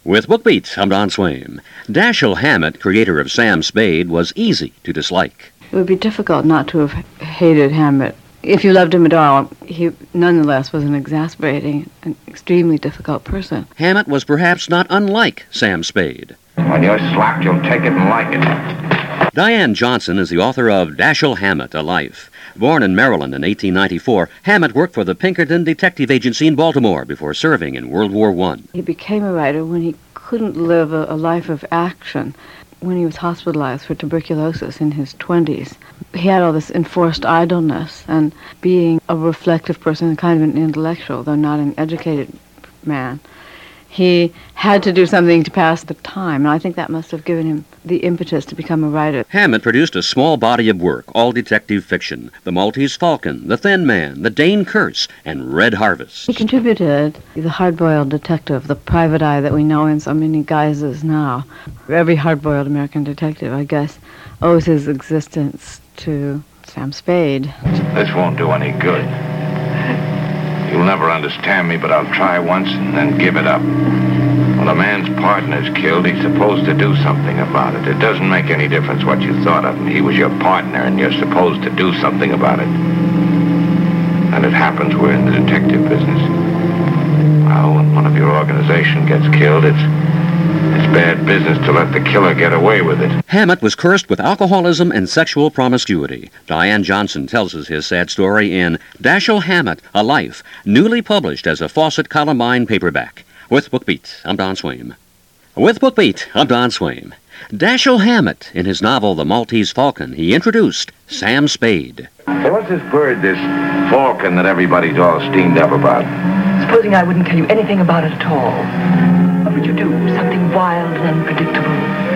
With BookBeat, I'm Don Swaim. Dashiell Hammett, creator of Sam Spade, was easy to dislike. It would be difficult not to have hated Hammett. If you loved him at all, he nonetheless was an exasperating and extremely difficult person. Hammett was perhaps not unlike Sam Spade. When you're slapped, you'll take it and like it. Diane Johnson is the author of Dashiell Hammett, A Life. Born in Maryland in 1894, Hammett worked for the Pinkerton Detective Agency in Baltimore before serving in World War I. He became a writer when he couldn't live a life of action. When he was hospitalized for tuberculosis in his 20s, he had all this enforced idleness, and being a reflective person, kind of an intellectual, though not an educated man, he had to do something to pass the time, and I think that must have given him the impetus to become a writer. Hammett produced a small body of work, all detective fiction: The Maltese Falcon, The Thin Man, The Dane Curse, and Red Harvest. He contributed the hard-boiled detective, the private eye that we know in so many guises now. Every hard-boiled American detective, I guess, owes his existence to Sam Spade. This won't do any good. You'll never understand me, but I'll try once and then give it up. When a man's partner's killed, he's supposed to do something about it. It doesn't make any difference what you thought of him. He was your partner, and you're supposed to do something about it. And it happens we're in the detective business. Well, when one of your organization gets killed, it's bad business to let the killer get away with it. Hammett was cursed with alcoholism and sexual promiscuity. Diane Johnson tells us his sad story in Dashiell Hammett, A Life, newly published as a Fawcett Columbine paperback. With BookBeat, I'm Don Swaim. With BookBeat, I'm Don Swaim. Dashiell Hammett, in his novel The Maltese Falcon, he introduced Sam Spade. Hey, what's this bird, this falcon that everybody's all steamed up about? Supposing I wouldn't tell you anything about it at all. What would you do? Something wild and unpredictable?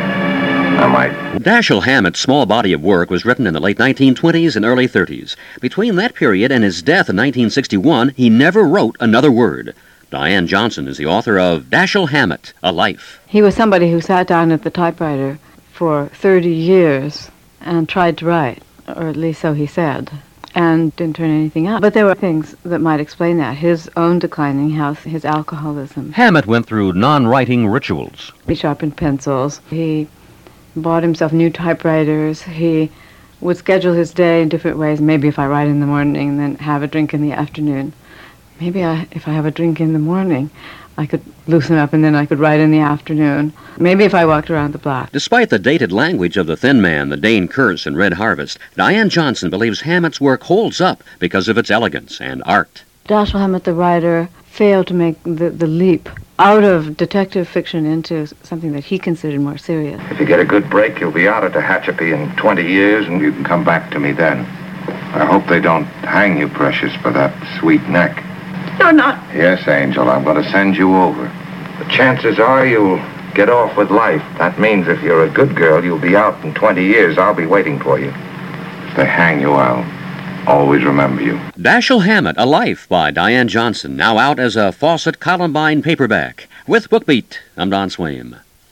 I might. Dashiell Hammett's small body of work was written in the late 1920s and early 30s. Between that period and his death in 1961, he never wrote another word. Diane Johnson is the author of Dashiell Hammett, A Life. He was somebody who sat down at the typewriter for 30 years and tried to write, or at least so he said, and didn't turn anything out. But there were things that might explain that. His own declining health, his alcoholism. Hammett went through non-writing rituals. He sharpened pencils. He bought himself new typewriters. He would schedule his day in different ways. Maybe if I write in the morning, then have a drink in the afternoon. Maybe if I have a drink in the morning, I could loosen up and then I could write in the afternoon. Maybe if I walked around the block. Despite the dated language of The Thin Man, The Dane Curse, and Red Harvest, Diane Johnson believes Hammett's work holds up because of its elegance and art. Dashiell Hammett, the writer, failed to make the leap out of detective fiction into something that he considered more serious. If you get a good break, you'll be out of Tehachapi in 20 years, and you can come back to me then. I hope they don't hang you, Precious, for that sweet neck. You're not. Yes, Angel, I'm going to send you over. The chances are you'll get off with life. That means if you're a good girl, you'll be out in 20 years. I'll be waiting for you. If they hang you, I'll always remember you. Dashiell Hammett, A Life by Diane Johnson, now out as a Fawcett Columbine paperback. With BookBeat, I'm Don Swaim.